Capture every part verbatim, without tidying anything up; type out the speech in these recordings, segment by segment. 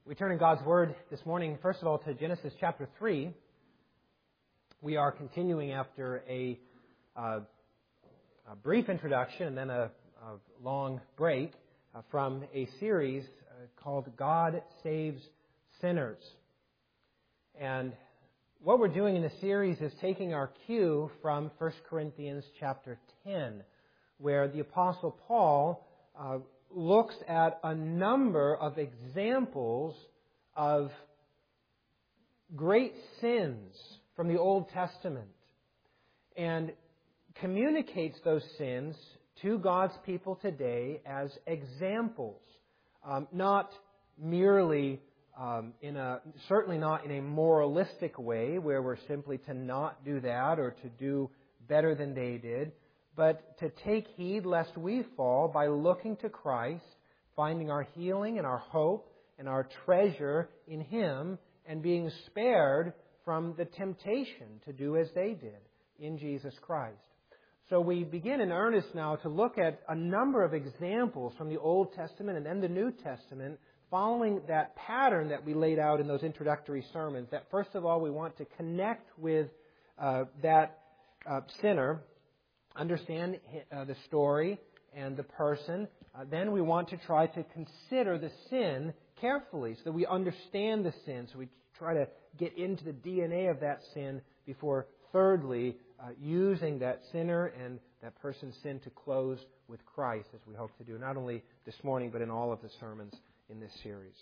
We turn in God's Word this morning, first of all, to Genesis chapter three. We are continuing after a, uh, a brief introduction and then a, a long break uh, from a series uh, called God Saves Sinners. And what we're doing in the series is taking our cue from First Corinthians chapter ten, where the Apostle Paul uh, looks at a number of examples of great sins from the Old Testament and communicates those sins to God's people today as examples, um, not merely um, in a, certainly not in a moralistic way where we're simply to not do that or to do better than they did, but to take heed lest we fall by looking to Christ, finding our healing and our hope and our treasure in Him, and being spared from the temptation to do as they did in Jesus Christ. So we begin in earnest now to look at a number of examples from the Old Testament and then the New Testament, following that pattern that we laid out in those introductory sermons. That first of all, we want to connect with uh, that uh, sinner, understand uh, the story and the person. Uh, then we want to try to consider the sin carefully so that we understand the sin. So we try to get into the D N A of that sin before, thirdly, uh, using that sinner and that person's sin to close with Christ, as we hope to do, not only this morning, but in all of the sermons in this series.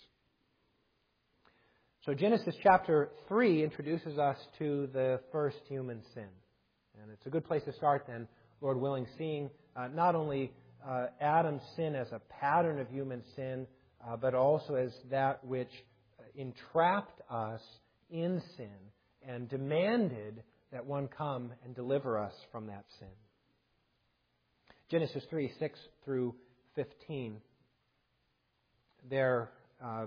So Genesis chapter three introduces us to the first human sin. And it's a good place to start then, Lord willing, seeing uh, not only uh, Adam's sin as a pattern of human sin, uh, but also as that which entrapped us in sin and demanded that one come and deliver us from that sin. Genesis three, six through fifteen. There uh,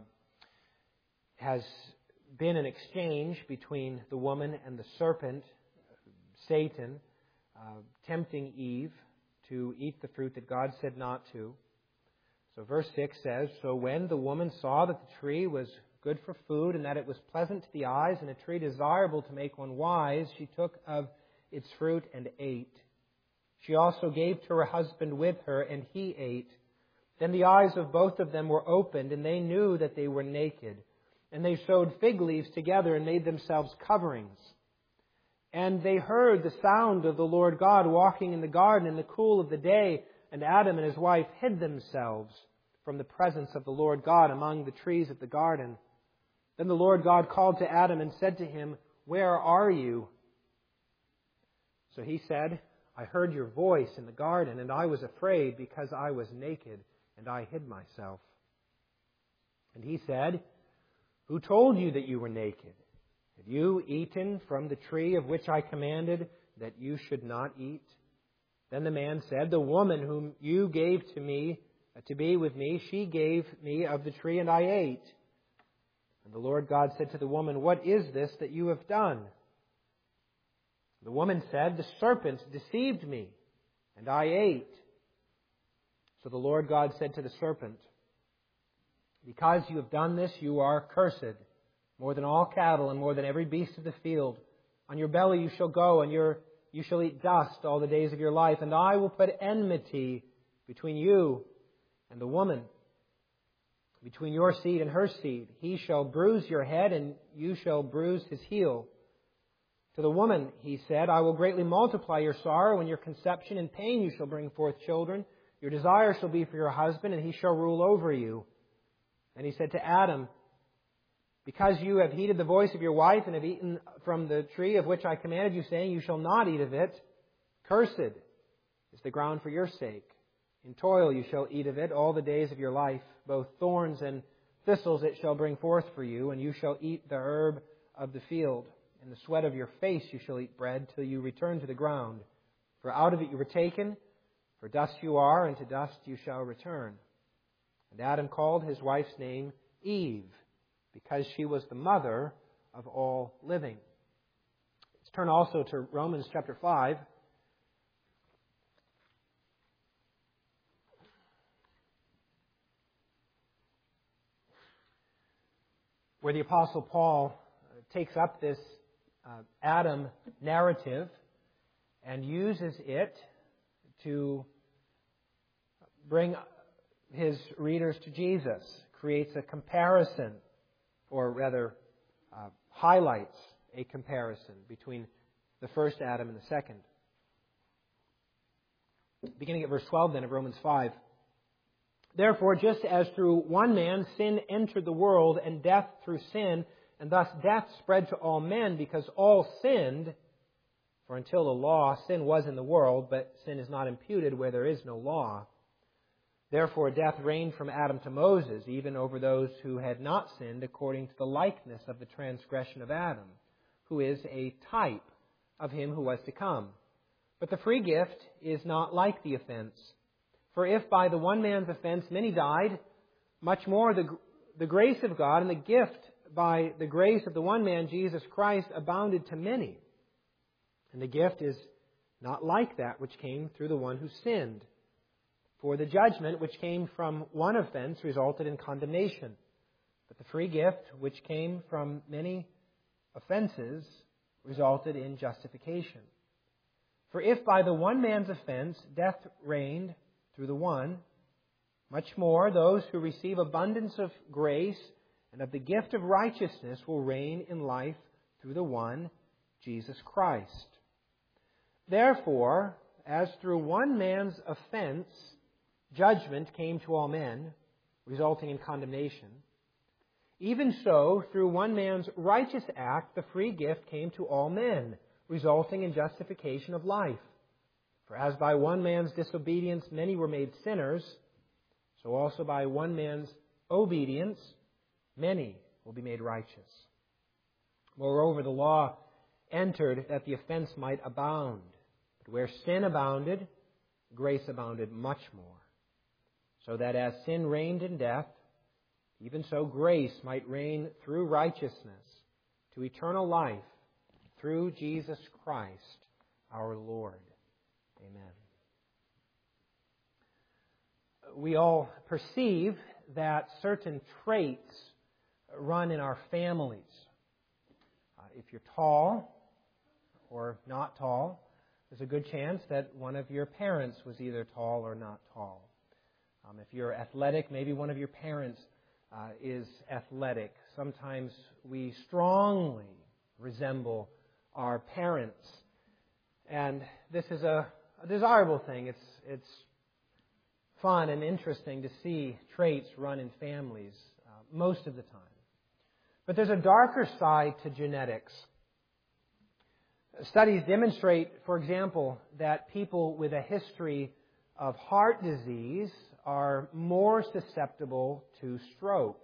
has been an exchange between the woman and the serpent, Satan, uh, tempting Eve to eat the fruit that God said not to. So verse six says, "So when the woman saw that the tree was good for food and that it was pleasant to the eyes and a tree desirable to make one wise, she took of its fruit and ate. She also gave to her husband with her, and he ate. Then the eyes of both of them were opened, and they knew that they were naked. And they sewed fig leaves together and made themselves coverings. And they heard the sound of the Lord God walking in the garden in the cool of the day, and Adam and his wife hid themselves from the presence of the Lord God among the trees of the garden. Then the Lord God called to Adam and said to him, 'Where are you?' So he said, 'I heard your voice in the garden, and I was afraid because I was naked, and I hid myself.' And he said, 'Who told you that you were naked? Have you eaten from the tree of which I commanded that you should not eat?' Then the man said, 'The woman whom you gave to me uh, to be with me, she gave me of the tree, and I ate.' And the Lord God said to the woman, 'What is this that you have done?' The woman said, 'The serpent deceived me, and I ate.' So the Lord God said to the serpent, 'Because you have done this, you are cursed, more than all cattle and more than every beast of the field. On your belly you shall go, and your you shall eat dust all the days of your life. And I will put enmity between you and the woman, between your seed and her seed. He shall bruise your head, and you shall bruise his heel.' To the woman he said, 'I will greatly multiply your sorrow and your conception. In pain you shall bring forth children. Your desire shall be for your husband, and he shall rule over you.' And he said to Adam, 'Because you have heeded the voice of your wife and have eaten from the tree of which I commanded you, saying, you shall not eat of it, cursed is the ground for your sake. In toil you shall eat of it all the days of your life. Both thorns and thistles it shall bring forth for you, and you shall eat the herb of the field. In the sweat of your face you shall eat bread till you return to the ground. For out of it you were taken, for dust you are, and to dust you shall return.' And Adam called his wife's name Eve, because she was the mother of all living." Let's turn also to Romans chapter five. where the Apostle Paul takes up this uh, Adam narrative and uses it to bring his readers to Jesus, creates a comparison, or rather uh, highlights a comparison between the first Adam and the second. Beginning at verse twelve then of Romans five. Therefore, just as through one man sin entered the world, and death through sin, and thus death spread to all men because all sinned, for until the law, sin was in the world, but sin is not imputed where there is no law. Therefore, death reigned from Adam to Moses, even over those who had not sinned, according to the likeness of the transgression of Adam, who is a type of him who was to come. But the free gift is not like the offense. For if by the one man's offense many died, much more the, the grace of God and the gift by the grace of the one man, Jesus Christ, abounded to many. And the gift is not like that which came through the one who sinned. For the judgment which came from one offense resulted in condemnation. But the free gift which came from many offenses resulted in justification. For if by the one man's offense death reigned through the one, much more those who receive abundance of grace and of the gift of righteousness will reign in life through the one, Jesus Christ. Therefore, as through one man's offense judgment came to all men, resulting in condemnation, even so, through one man's righteous act, the free gift came to all men, resulting in justification of life. For as by one man's disobedience many were made sinners, so also by one man's obedience many will be made righteous. Moreover, the law entered that the offense might abound. But where sin abounded, grace abounded much more. So that as sin reigned in death, even so grace might reign through righteousness to eternal life through Jesus Christ our Lord. Amen. We all perceive that certain traits run in our families. Uh, if you're tall or not tall, there's a good chance that one of your parents was either tall or not tall. Um, if you're athletic, maybe one of your parents uh, is athletic. Sometimes we strongly resemble our parents. And this is a, a desirable thing. It's, it's fun and interesting to see traits run in families uh, most of the time. But there's a darker side to genetics. Studies demonstrate, for example, that people with a history of heart disease are more susceptible to stroke.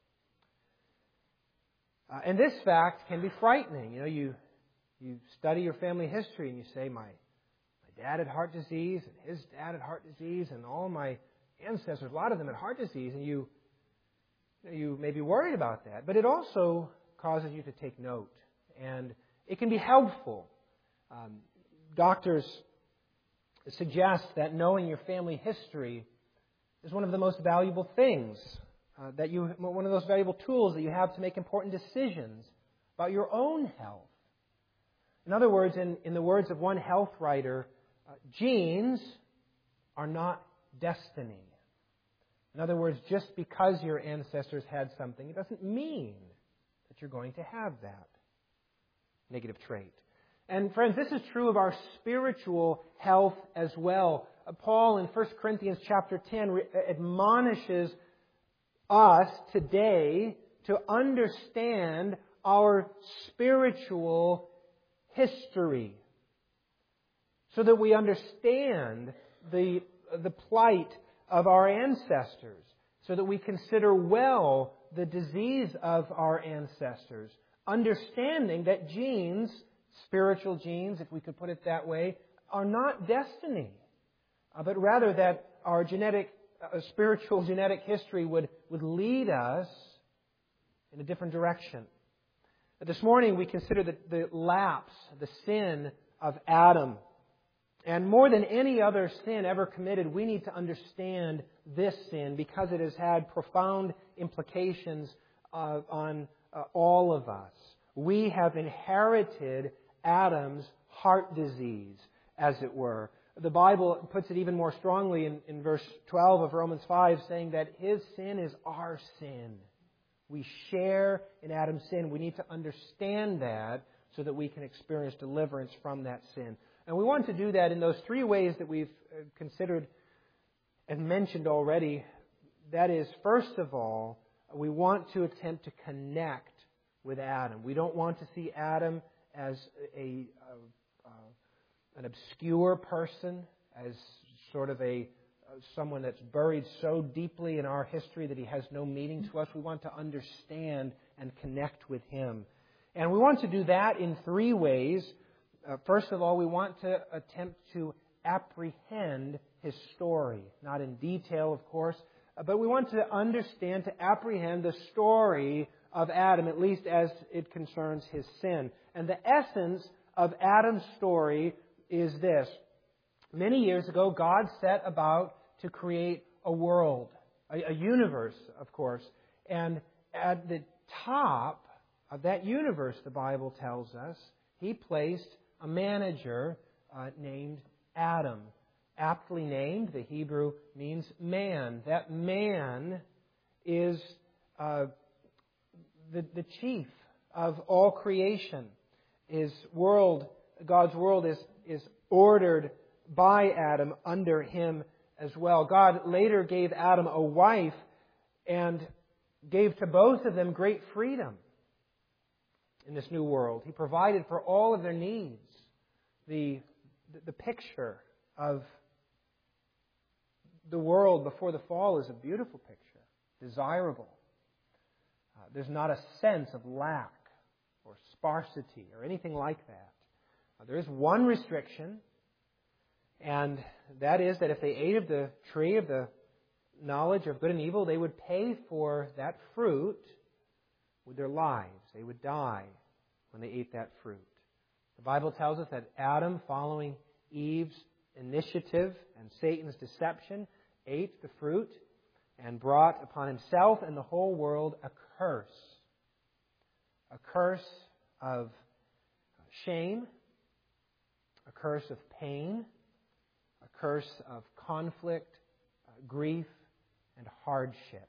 Uh, and this fact can be frightening. You know, you you study your family history and you say, my, my dad had heart disease and his dad had heart disease and all my ancestors, a lot of them had heart disease, and you, you, know, you may be worried about that. But it also causes you to take note, and it can be helpful. Um, doctors suggest that knowing your family history is one of the most valuable things, uh, that you, one of those valuable tools that you have to make important decisions about your own health. In other words, in, in the words of one health writer, uh, genes are not destiny. In other words, just because your ancestors had something, it doesn't mean that you're going to have that negative trait. And friends, this is true of our spiritual health as well. Paul in First Corinthians chapter ten admonishes us today to understand our spiritual history, so that we understand the, the plight of our ancestors, so that we consider well the disease of our ancestors, understanding that genes, spiritual genes, if we could put it that way, are not destiny, uh, but rather that our genetic, uh, spiritual genetic history would, would lead us in a different direction. This morning we consider the, the lapse, the sin of Adam. And more than any other sin ever committed, we need to understand this sin because it has had profound implications uh, on uh, all of us. We have inherited Adam's heart disease, as it were. The Bible puts it even more strongly in, in verse twelve of Romans five, saying that his sin is our sin. We share in Adam's sin. We need to understand that so that we can experience deliverance from that sin. And we want to do that in those three ways that we've considered and mentioned already. That is, first of all, we want to attempt to connect with Adam. We don't want to see Adam as a, a, a an obscure person, as sort of a someone that's buried so deeply in our history that he has no meaning to us. We want to understand and connect with him. And we want to do that in three ways. Uh, first of all, we want to attempt to apprehend his story. Not in detail, of course, but we want to understand, to apprehend the story of Adam, at least as it concerns his sin. And the essence of Adam's story is this. Many years ago, God set about to create a world, a, a universe, of course. And at the top of that universe, the Bible tells us, He placed a manager uh, named Adam. Aptly named, the Hebrew means man. That man is uh, the, the chief of all creation. His world, God's world is, is ordered by Adam, under him as well. God later gave Adam a wife and gave to both of them great freedom in this new world. He provided for all of their needs. The, the picture of the world before the fall is a beautiful picture, desirable. Uh, there's not a sense of lack or sparsity or anything like that. Uh, there is one restriction, and that is that if they ate of the tree of the knowledge of good and evil, they would pay for that fruit with their lives. They would die when they ate that fruit. The Bible tells us that Adam, following Eve's initiative and Satan's deception, ate the fruit and brought upon himself and the whole world a curse. A curse of shame, a curse of pain, a curse of conflict, uh, grief, and hardship.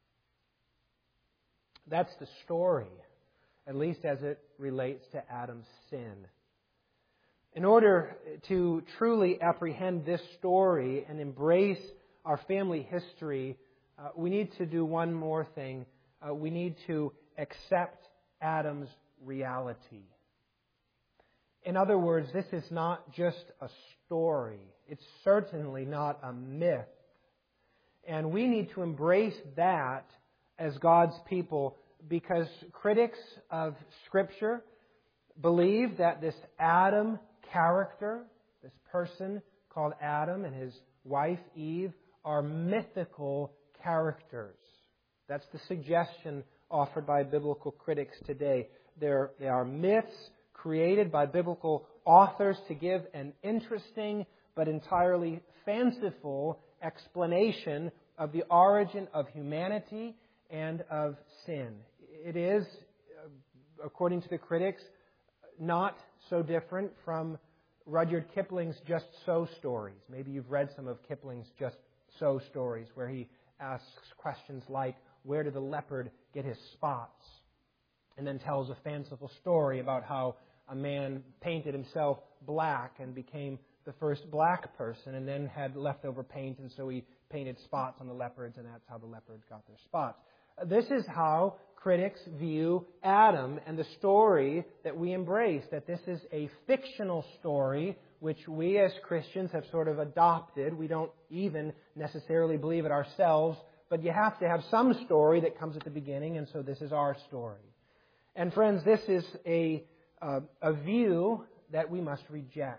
That's the story, at least as it relates to Adam's sin. In order to truly apprehend this story and embrace our family history, uh, we need to do one more thing. Uh, we need to accept Adam's reality. In other words, this is not just a story. It's certainly not a myth. And we need to embrace that as God's people, because critics of Scripture believe that this Adam character, this person called Adam and his wife Eve, are mythical characters. That's the suggestion offered by biblical critics today. They're, they are myths created by biblical authors to give an interesting but entirely fanciful explanation of the origin of humanity and of sin. It is, according to the critics, not so different from Rudyard Kipling's Just So stories. Maybe you've read some of Kipling's Just So stories, where he asks questions like, where did the leopard get his spots? And then tells a fanciful story about how a man painted himself black and became the first black person, and then had leftover paint, and so he painted spots on the leopards, and that's how the leopards got their spots. This is how critics view Adam and the story that we embrace, that this is a fictional story which we as Christians have sort of adopted. We don't even necessarily believe it ourselves, but you have to have some story that comes at the beginning, and so this is our story. And friends, this is a, uh, a view that we must reject.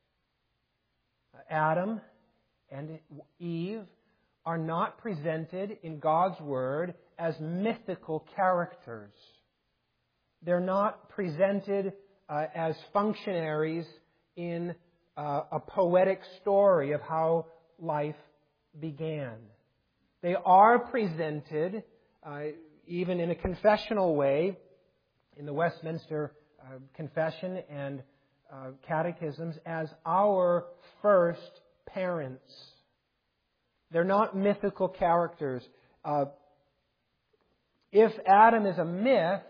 Adam and Eve are not presented in God's Word as mythical characters. They're not presented uh, as functionaries in uh, a poetic story of how life began. They are presented, uh, even in a confessional way, in the Westminster uh, Confession and uh, Catechisms as our first parents. They're not mythical characters. Uh, if Adam is a myth,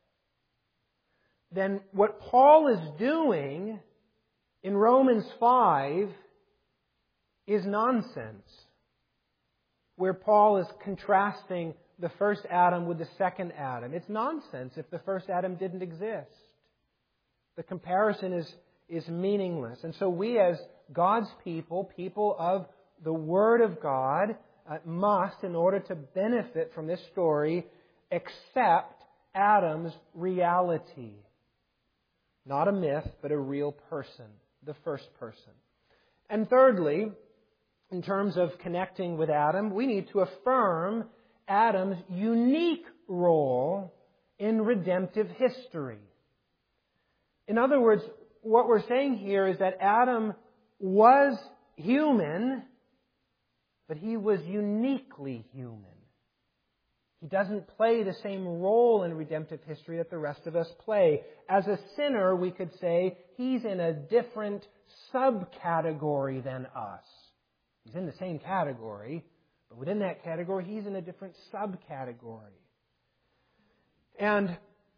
then what Paul is doing in Romans five is nonsense, where Paul is contrasting the first Adam with the second Adam. It's nonsense if the first Adam didn't exist. The comparison is, is meaningless. And so we as God's people, people of the Word of God, uh, must, in order to benefit from this story, accept Adam's reality. Not a myth, but a real person, the first person. And thirdly, in terms of connecting with Adam, we need to affirm Adam's unique role in redemptive history. In other words, what we're saying here is that Adam was human, but he was uniquely human. He doesn't play the same role in redemptive history that the rest of us play. As a sinner, we could say he's in a different subcategory than us. He's in the same category, but within that category, he's in a different subcategory. And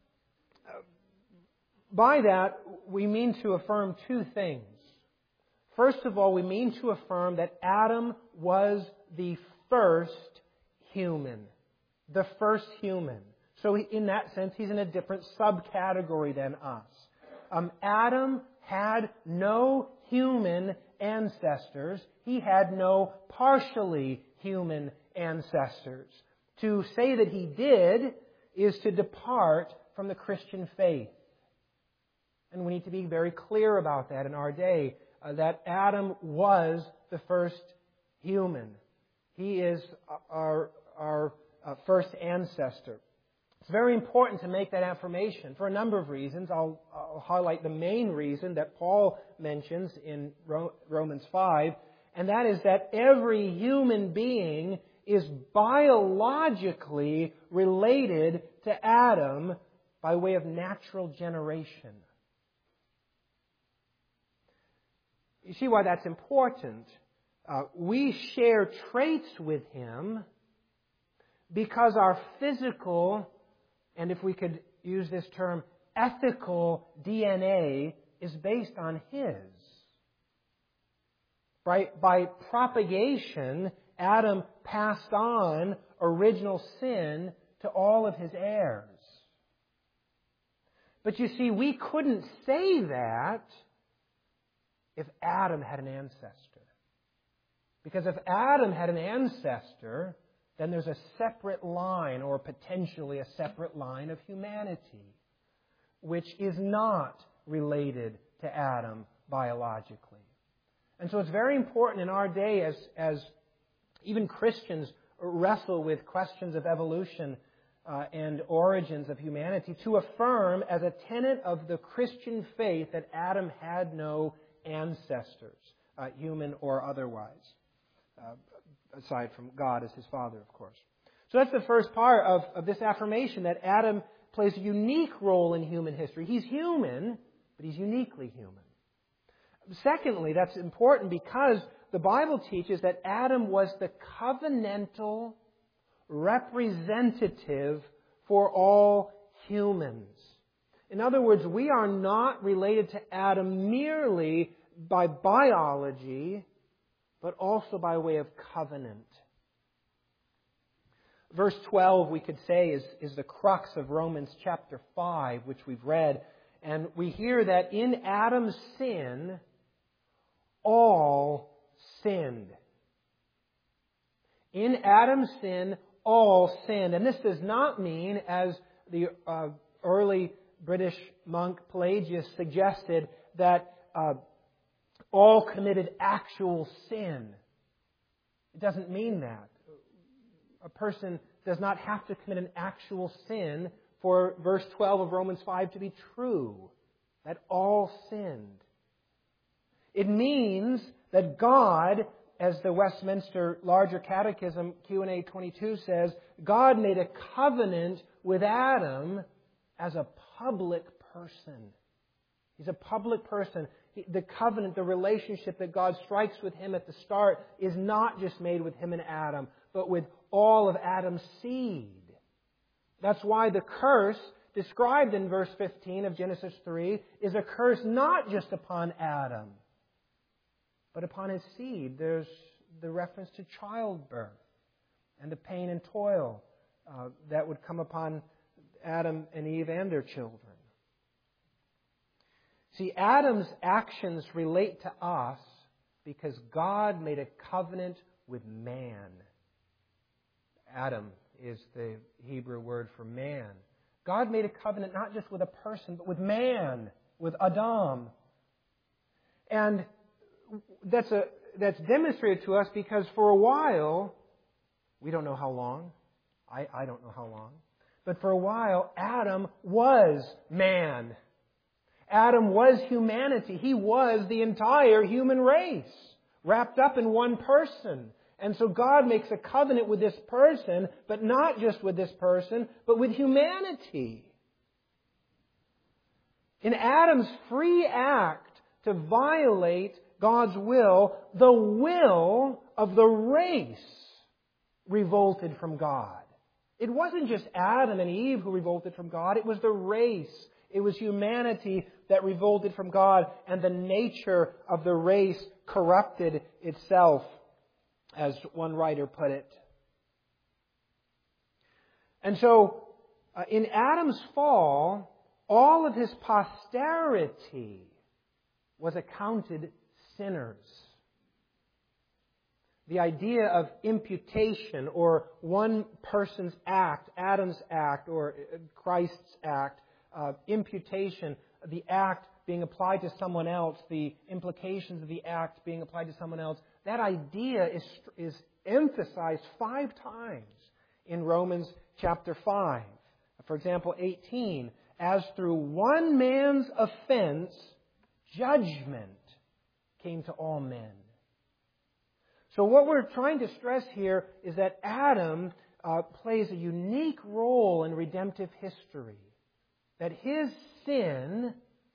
by that, we mean to affirm two things. First of all, we mean to affirm that Adam was the first human. The first human. So in that sense, he's in a different subcategory than us. Um, Adam had no human ancestors. He had no partially human ancestors. To say that he did is to depart from the Christian faith. And we need to be very clear about that in our day, uh, that Adam was the first human. He is our, our uh, first ancestor. It's very important to make that affirmation for a number of reasons. I'll, I'll highlight the main reason that Paul mentions in Romans five, and that is that every human being is biologically related to Adam by way of natural generation. You see why that's important. Uh, we share traits with him because our physical, and if we could use this term, ethical D N A is based on his. By, by propagation, Adam passed on original sin to all of his heirs. But you see, we couldn't say that if Adam had an ancestor. Because if Adam had an ancestor, then there's a separate line, or potentially a separate line of humanity, which is not related to Adam biologically. And so it's very important in our day, as, as even Christians wrestle with questions of evolution uh, and origins of humanity, to affirm as a tenet of the Christian faith that Adam had no ancestors, uh, human or otherwise, uh, aside from God as his father, of course. So that's the first part of, of this affirmation, that Adam plays a unique role in human history. He's human, but he's uniquely human. Secondly, that's important because the Bible teaches that Adam was the covenantal representative for all humans. In other words, we are not related to Adam merely by biology, but also by way of covenant. Verse twelve, we could say, is, is the crux of Romans chapter five, which we've read. And we hear that in Adam's sin, all sinned. In Adam's sin, all sinned. And this does not mean, as the uh, early British monk Pelagius suggested, that uh, all committed actual sin. It doesn't mean that. A person does not have to commit an actual sin for verse twelve of Romans five to be true, that all sinned. It means that God, as the Westminster Larger Catechism Q and A twenty-two says, God made a covenant with Adam as a public person. He's a public person. He, the covenant, the relationship that God strikes with him at the start is not just made with him and Adam, but with all of Adam's seed. That's why the curse described in verse fifteen of Genesis three is a curse not just upon Adam, but upon his seed. There's the reference to childbirth and the pain and toil uh, that would come upon Adam and Eve and their children. See, Adam's actions relate to us because God made a covenant with man. Adam is the Hebrew word for man. God made a covenant not just with a person, but with man, with Adam. And that's a that's demonstrated to us because for a while, we don't know how long, I, I don't know how long, but for a while, Adam was man. Adam was humanity. He was the entire human race, wrapped up in one person. And so God makes a covenant with this person, but not just with this person, but with humanity. In Adam's free act to violate God's will, the will of the race revolted from God. It wasn't just Adam and Eve who revolted from God, it was the race. It was humanity that revolted from God, and the nature of the race corrupted itself, as one writer put it. And so, uh, in Adam's fall, all of his posterity was accounted sinners. The idea of imputation, or one person's act, Adam's act, or Christ's act, uh, imputation, the act being applied to someone else, the implications of the act being applied to someone else, that idea is, is emphasized five times in Romans chapter five. For example, eighteen, as through one man's offense, judgment came to all men. So what we're trying to stress here is that Adam uh, plays a unique role in redemptive history. That his sin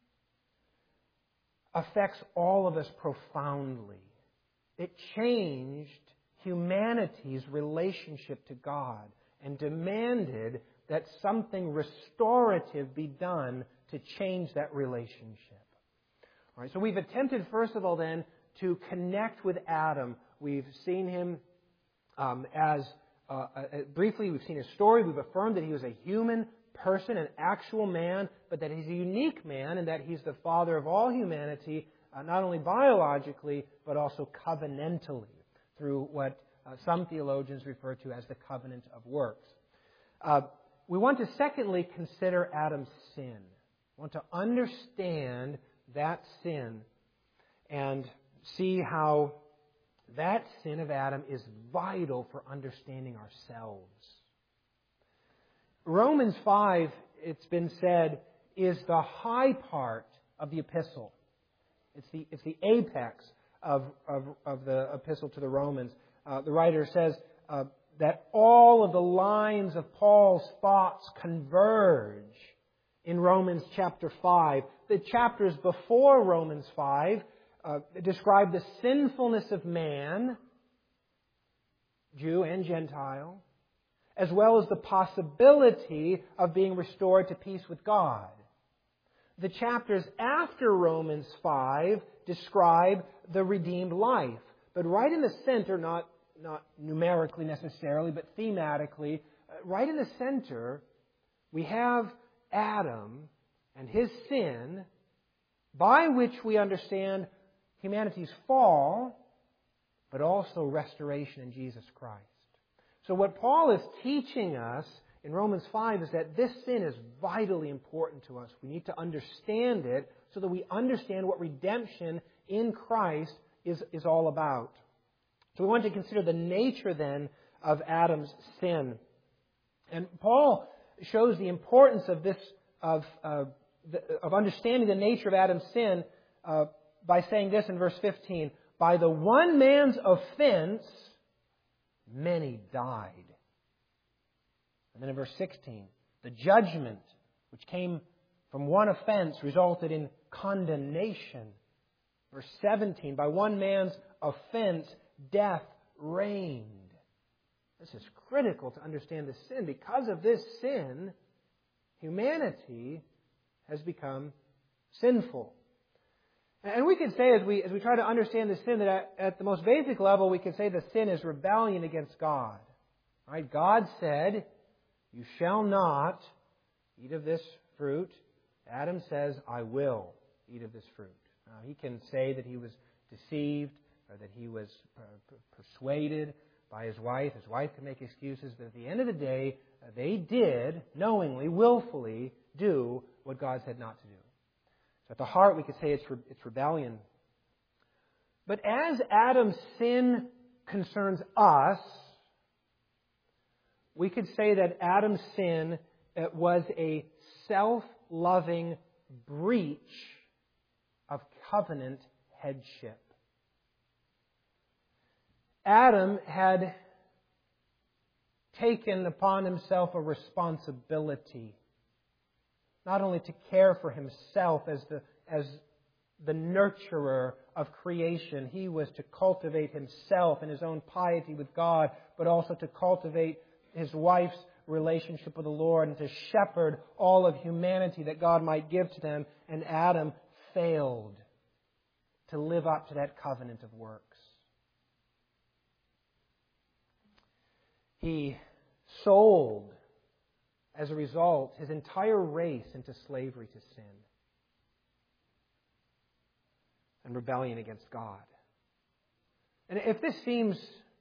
affects all of us profoundly. It changed humanity's relationship to God and demanded that something restorative be done to change that relationship. All right, so we've attempted, first of all, then, to connect with Adam. We've seen him um, as, uh, uh, briefly, we've seen his story. We've affirmed that he was a human person, an actual man, but that he's a unique man and that he's the father of all humanity, uh, not only biologically, but also covenantally, through what uh, some theologians refer to as the covenant of works. Uh, we want to, secondly, consider Adam's sin. We want to understand that sin and see how that sin of Adam is vital for understanding ourselves. Romans five, it's been said, is the high part of the epistle. It's the, it's the apex of, of, of the epistle to the Romans. Uh, the writer says uh, that all of the lines of Paul's thoughts converge in Romans chapter five. The chapters before Romans five uh, describe the sinfulness of man, Jew and Gentile, as well as the possibility of being restored to peace with God. The chapters after Romans five describe the redeemed life. But right in the center, not, not numerically necessarily, but thematically, right in the center, we have Adam and his sin, by which we understand humanity's fall, but also restoration in Jesus Christ. So what Paul is teaching us in Romans five is that this sin is vitally important to us. We need to understand it so that we understand what redemption in Christ is, is all about. So we want to consider the nature then of Adam's sin. And Paul shows the importance of this, of, uh, the, of understanding the nature of Adam's sin uh, by saying this in verse fifteen, by the one man's offense, many died. And then in verse sixteen, the judgment which which came from one offense, resulted in condemnation. Verse seventeen, by one man's offense, death reigned. This is critical to understand the sin. Because of this sin, humanity has become sinful. And we could say, as we as we try to understand the sin, that at, at the most basic level, we could say the sin is rebellion against God. Right? God said, "You shall not eat of this fruit." Adam says, "I will eat of this fruit." Now, he can say that he was deceived or that he was persuaded by his wife. His wife can make excuses, but at the end of the day, they did knowingly, willfully do what God said not to do. So at the heart, we could say it's, re- it's rebellion. But as Adam's sin concerns us, we could say that Adam's sin was a self-loving breach of covenant headship. Adam had taken upon himself a responsibility, not only to care for himself as the, as the nurturer of creation. He was to cultivate himself and his own piety with God, but also to cultivate his wife's relationship with the Lord and to shepherd all of humanity that God might give to them. And Adam failed to live up to that covenant of works. He sold, as a result, his entire race into slavery to sin and rebellion against God. And if this seems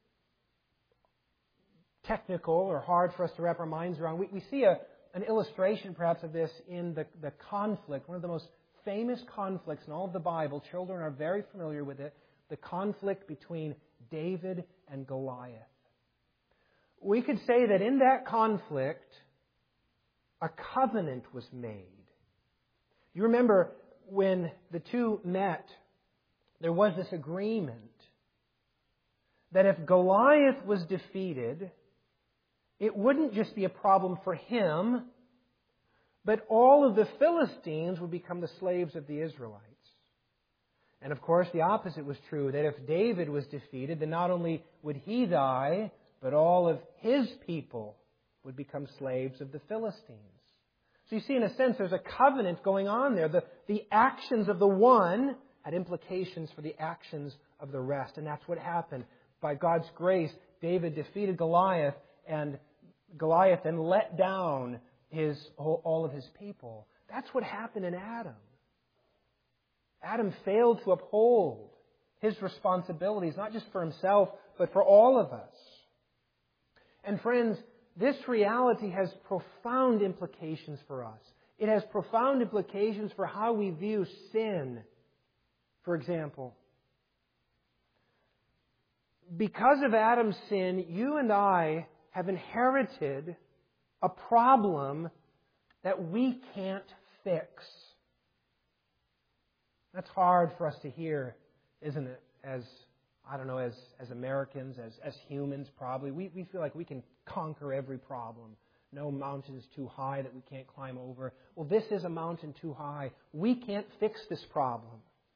technical or hard for us to wrap our minds around, we, we see a, an illustration perhaps of this in the, the conflict, one of the most famous conflicts in all of the Bible. Children are very familiar with it, the conflict between David and Goliath. We could say that in that conflict, a covenant was made. You remember when the two met, there was this agreement that if Goliath was defeated, it wouldn't just be a problem for him, but all of the Philistines would become the slaves of the Israelites. And of course, the opposite was true, that if David was defeated, then not only would he die, but all of his people would become slaves of the Philistines. So you see, in a sense, there's a covenant going on there. The, the actions of the one had implications for the actions of the rest. And that's what happened. By God's grace, David defeated Goliath, and Goliath then let down his all of his people. That's what happened in Adam. Adam failed to uphold his responsibilities, not just for himself, but for all of us. And friends, this reality has profound implications for us. It has profound implications for how we view sin, for example. Because of Adam's sin, you and I have inherited a problem that we can't fix. That's hard for us to hear, isn't it? As, I don't know, as, as Americans, as, as humans probably. We, we feel like we can conquer every problem. No mountain is too high that we can't climb over. Well, this is a mountain too high. We can't fix this problem.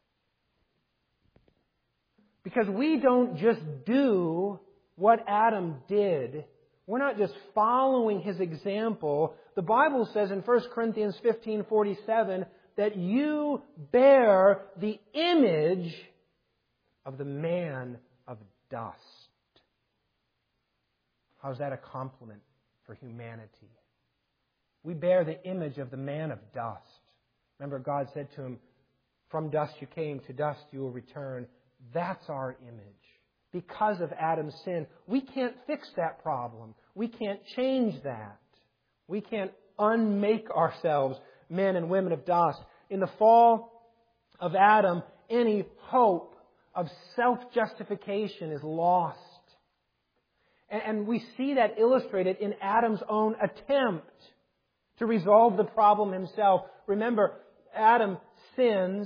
Because we don't just do what Adam did. We're not just following his example. The Bible says in First Corinthians fifteen forty-seven that you bear the image of the man of dust. How's that a compliment for humanity? We bear the image of the man of dust. Remember, God said to him, "From dust you came, to dust you will return." That's our image. Because of Adam's sin, we can't fix that problem. We can't change that. We can't unmake ourselves men and women of dust. In the fall of Adam, any hope of self-justification is lost. And we see that illustrated in Adam's own attempt to resolve the problem himself. Remember, Adam sins,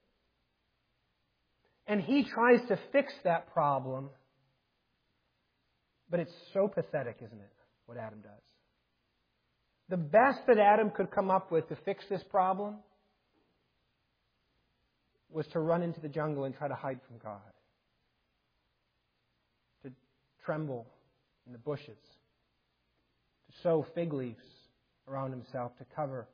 and he tries to fix that problem. But it's so pathetic, isn't it, what Adam does? The best that Adam could come up with to fix this problem was to run into the jungle and try to hide from God. To tremble in the bushes. To sow fig leaves around himself to cover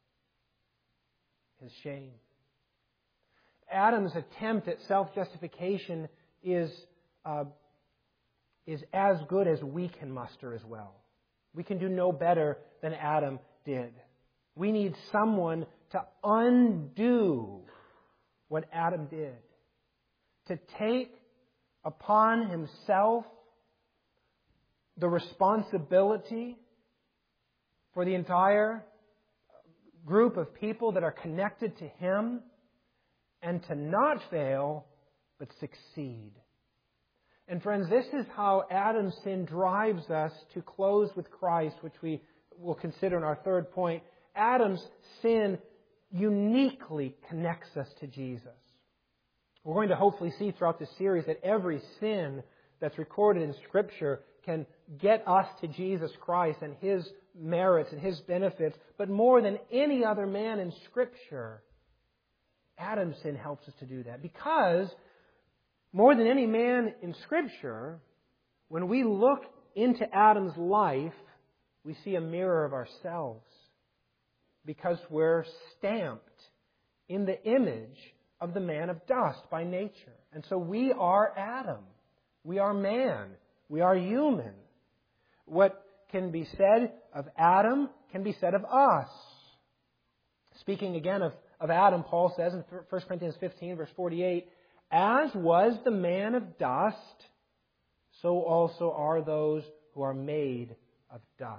his shame. Adam's attempt at self-justification is, uh, is as good as we can muster as well. We can do no better than Adam did. We need someone to undo what Adam did. To take upon himself the responsibility for the entire group of people that are connected to him, and to not fail, but succeed. And friends, this is how Adam's sin drives us to close with Christ, which we will consider in our third point. Adam's sin uniquely connects us to Jesus. We're going to hopefully see throughout this series that every sin that's recorded in Scripture can get us to Jesus Christ and His merits and His benefits. But more than any other man in Scripture, Adam's sin helps us to do that. Because more than any man in Scripture, when we look into Adam's life, we see a mirror of ourselves. Because we're stamped in the image of the man of dust by nature. And so we are Adam. We are man. We are human. What can be said of Adam can be said of us. Speaking again of, of Adam, Paul says in First Corinthians fifteen, verse forty-eight, "As was the man of dust, so also are those who are made of dust."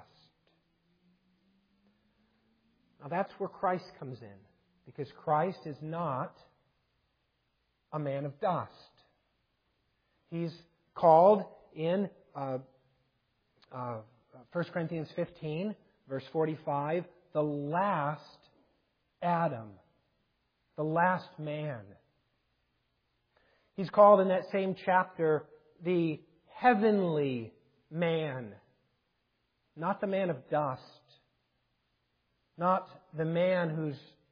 Now that's where Christ comes in, because Christ is not a man of dust. He's called in uh, uh, First Corinthians fifteen, verse forty-five, the last Adam, the last man. He's called in that same chapter the heavenly man, not the man of dust. Not the man who's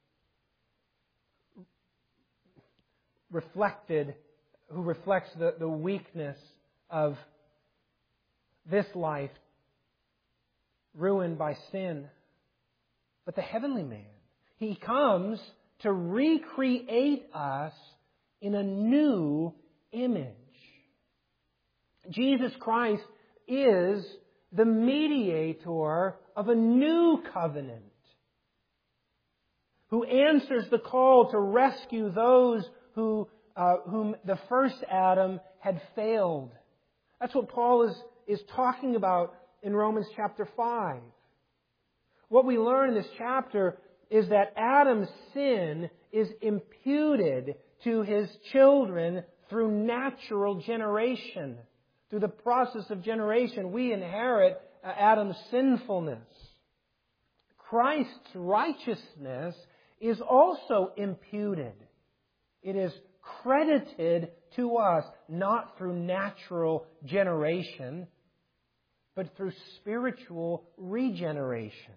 reflected, who reflects the, the weakness of this life, ruined by sin, but the heavenly man. He comes to recreate us in a new image. Jesus Christ is the mediator of a new covenant, who answers the call to rescue those who, uh, whom the first Adam had failed. That's what Paul is, is talking about in Romans chapter five. What we learn in this chapter is that Adam's sin is imputed to his children through natural generation. Through the process of generation, we inherit uh, Adam's sinfulness. Christ's righteousness is also imputed. It is credited to us, not through natural generation, but through spiritual regeneration.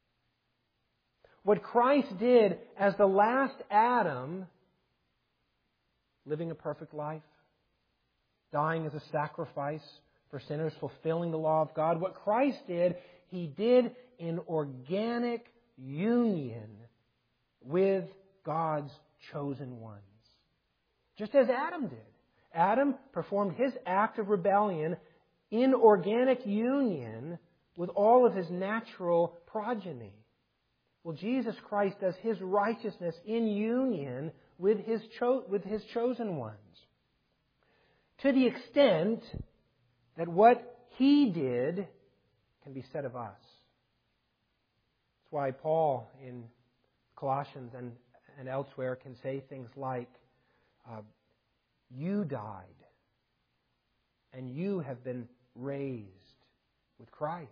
What Christ did as the last Adam, living a perfect life, dying as a sacrifice for sinners, fulfilling the law of God, what Christ did, He did in organic union with God's chosen ones. Just as Adam did. Adam performed his act of rebellion in organic union with all of his natural progeny. Well, Jesus Christ does His righteousness in union with His, cho- with his chosen ones. To the extent that what He did can be said of us. That's why Paul in Colossians and, and elsewhere can say things like, uh, you died and you have been raised with Christ.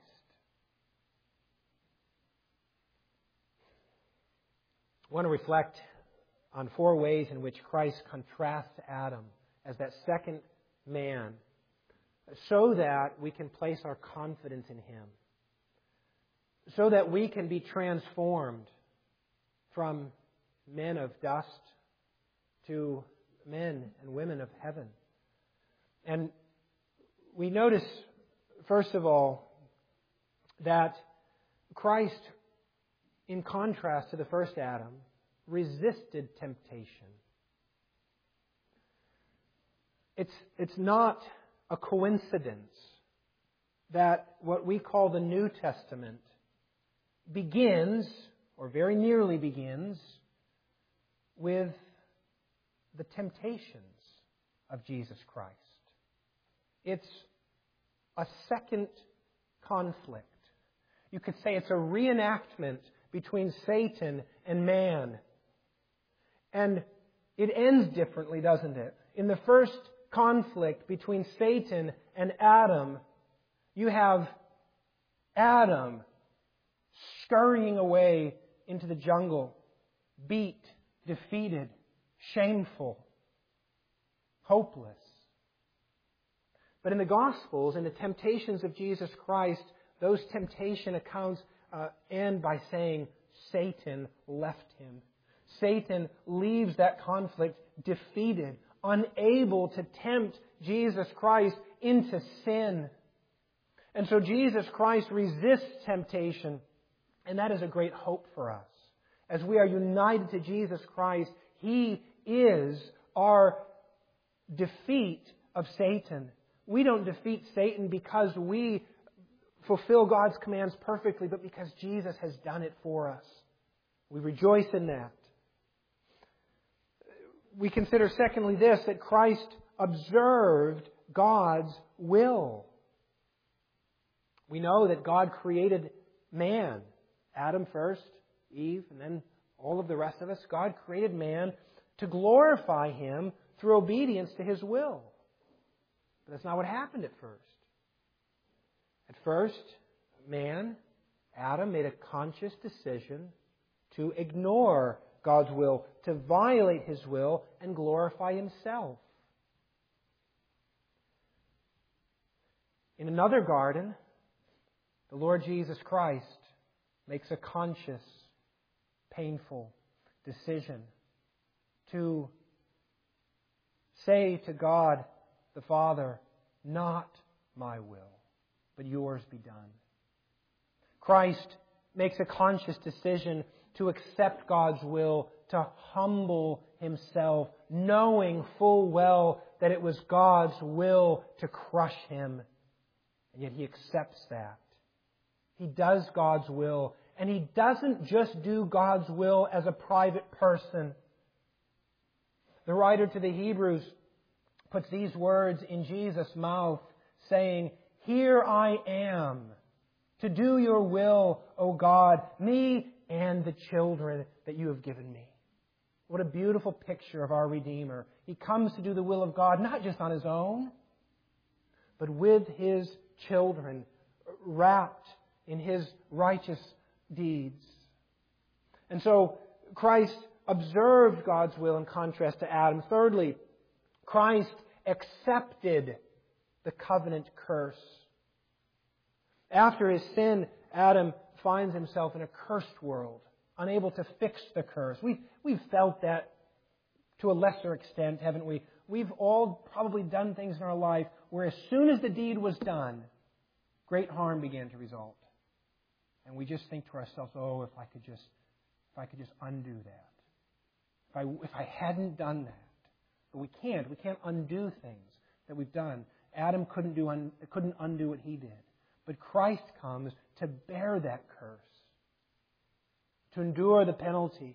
I want to reflect on four ways in which Christ contrasts Adam as that second man, so that we can place our confidence in Him. so that we can be transformed from men of dust to men and women of heaven. And we notice, first of all, that Christ, in contrast to the first Adam, resisted temptation. It's, it's not a coincidence that what we call the New Testament begins, or very nearly begins, with the temptations of Jesus Christ. It's a second conflict. You could say it's a reenactment between Satan and man. And it ends differently, doesn't it? In the first conflict between Satan and Adam, you have Adam scurrying away into the jungle, beat, defeated, shameful, hopeless. But in the Gospels, in the temptations of Jesus Christ, those temptation accounts uh, end by saying Satan left him. Satan leaves that conflict defeated, unable to tempt Jesus Christ into sin. And so Jesus Christ resists temptation, and that is a great hope for us. As we are united to Jesus Christ, He is our defeat of Satan. We don't defeat Satan because we fulfill God's commands perfectly, but because Jesus has done it for us. We rejoice in that. We consider, secondly, this, that Christ observed God's will. We know that God created man. Adam first, Eve, and then all of the rest of us. God created man to glorify Him through obedience to His will. But that's not what happened at first. At first, man, Adam, made a conscious decision to ignore God's will, to violate His will and glorify himself. In another garden, the Lord Jesus Christ makes a conscious, painful decision to say to God the Father, "Not my will, but yours be done." Christ makes a conscious decision to accept God's will, to humble Himself, knowing full well that it was God's will to crush Him. And yet He accepts that. He does God's will. And He doesn't just do God's will as a private person. The writer to the Hebrews puts these words in Jesus' mouth, saying, "Here I am, to do your will, O God, me and the children that you have given me." What a beautiful picture of our Redeemer. He comes to do the will of God, not just on His own, but with His children, wrapped in His righteous deeds. And so Christ observed God's will in contrast to Adam. Thirdly, Christ accepted the covenant curse. After his sin, Adam finds himself in a cursed world, unable to fix the curse. We've, we've felt that to a lesser extent, haven't we? We've all probably done things in our life where as soon as the deed was done, great harm began to result. And we just think to ourselves, oh, if I could just, if I could just undo that. If I, if I hadn't done that. But we can't. We can't undo things that we've done. Adam couldn't do un, couldn't undo what he did. But Christ comes to bear that curse, to endure the penalty.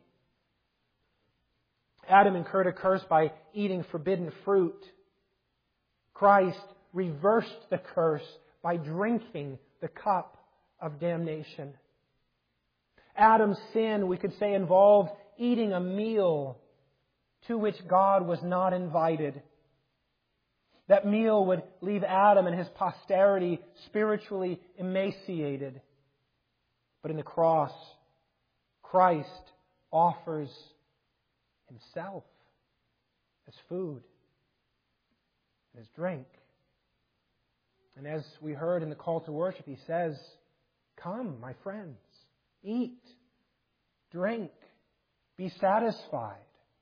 Adam incurred a curse by eating forbidden fruit. Christ reversed the curse by drinking the cup of damnation. Adam's sin, we could say, involved eating a meal to which God was not invited. That meal would leave Adam and his posterity spiritually emaciated. But in the cross, Christ offers Himself as food, as drink. And as we heard in the call to worship, He says, Come, my friends, eat, drink, be satisfied.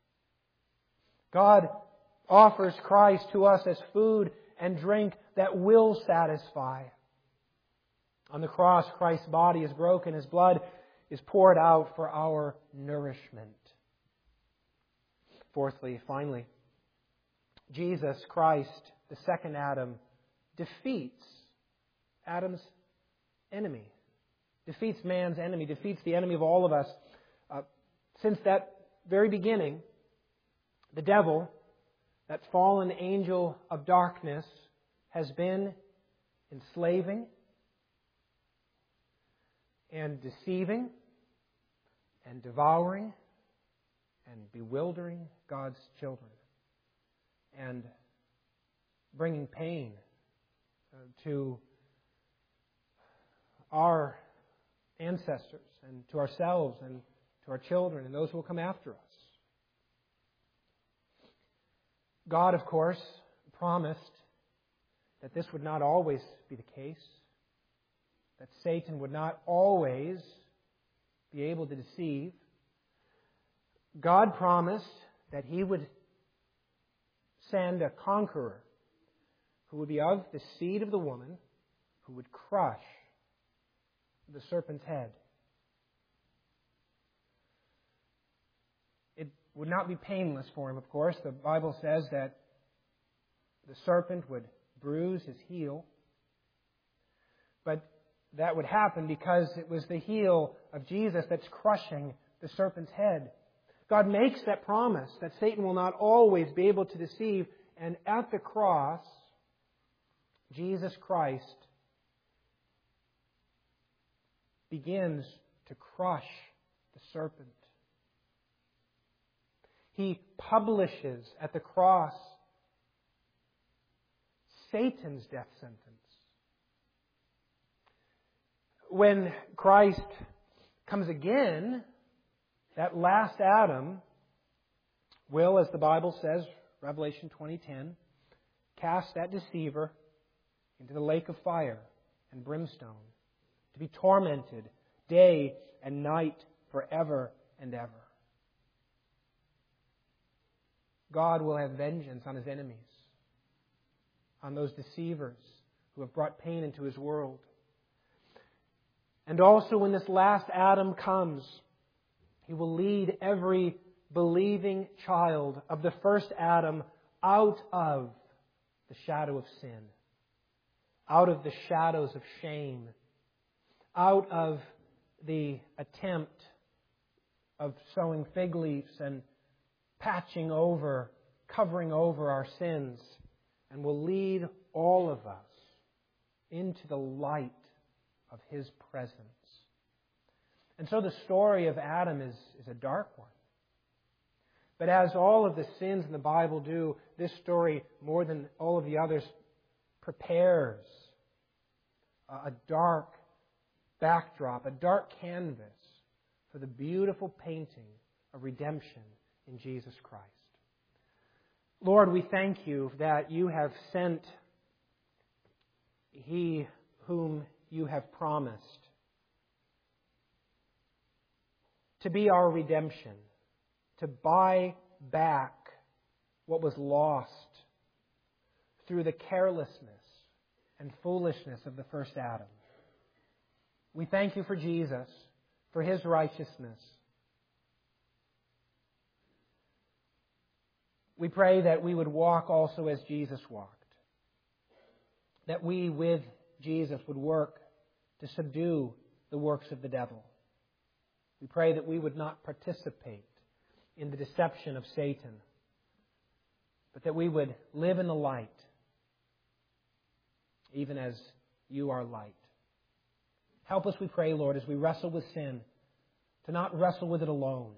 God offers Christ to us as food and drink that will satisfy. On the cross, Christ's body is broken, His blood is poured out for our nourishment. Fourthly, finally, Jesus Christ, the second Adam, defeats Adam's enemy. Defeats man's enemy, defeats the enemy of all of us. Uh, since that very beginning, the devil, that fallen angel of darkness, has been enslaving and deceiving and devouring and bewildering God's children and bringing pain uh, to our ancestors and to ourselves and to our children and those who will come after us. God, of course, promised that this would not always be the case, that Satan would not always be able to deceive. God promised that He would send a conqueror who would be of the seed of the woman, who would crush the serpent's head. It would not be painless for him, of course. The Bible says that the serpent would bruise his heel. But that would happen because it was the heel of Jesus that's crushing the serpent's head. God makes that promise that Satan will not always be able to deceive. And at the cross, Jesus Christ begins to crush the serpent. He publishes at the cross Satan's death sentence. When Christ comes again, that last Adam will, as the Bible says, Revelation twenty ten, cast that deceiver into the lake of fire and brimstone, to be tormented day and night forever and ever. God will have vengeance on His enemies, on those deceivers who have brought pain into His world. And also when this last Adam comes, He will lead every believing child of the first Adam out of the shadow of sin, out of the shadows of shame, out of the attempt of sowing fig leaves and patching over, covering over our sins, and will lead all of us into the light of His presence. And so the story of Adam is, is a dark one. But as all of the sins in the Bible do, this story, more than all of the others, prepares a dark backdrop, a dark canvas for the beautiful painting of redemption in Jesus Christ. Lord, we thank You that You have sent He whom You have promised to be our redemption, to buy back what was lost through the carelessness and foolishness of the first Adam. We thank You for Jesus, for His righteousness. We pray that we would walk also as Jesus walked, that we with Jesus would work to subdue the works of the devil. We pray that we would not participate in the deception of Satan, but that we would live in the light, even as You are light. Help us, we pray, Lord, as we wrestle with sin, to not wrestle with it alone,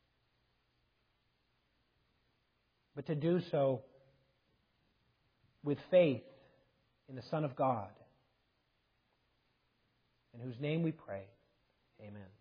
but to do so with faith in the Son of God, in whose name we pray. Amen.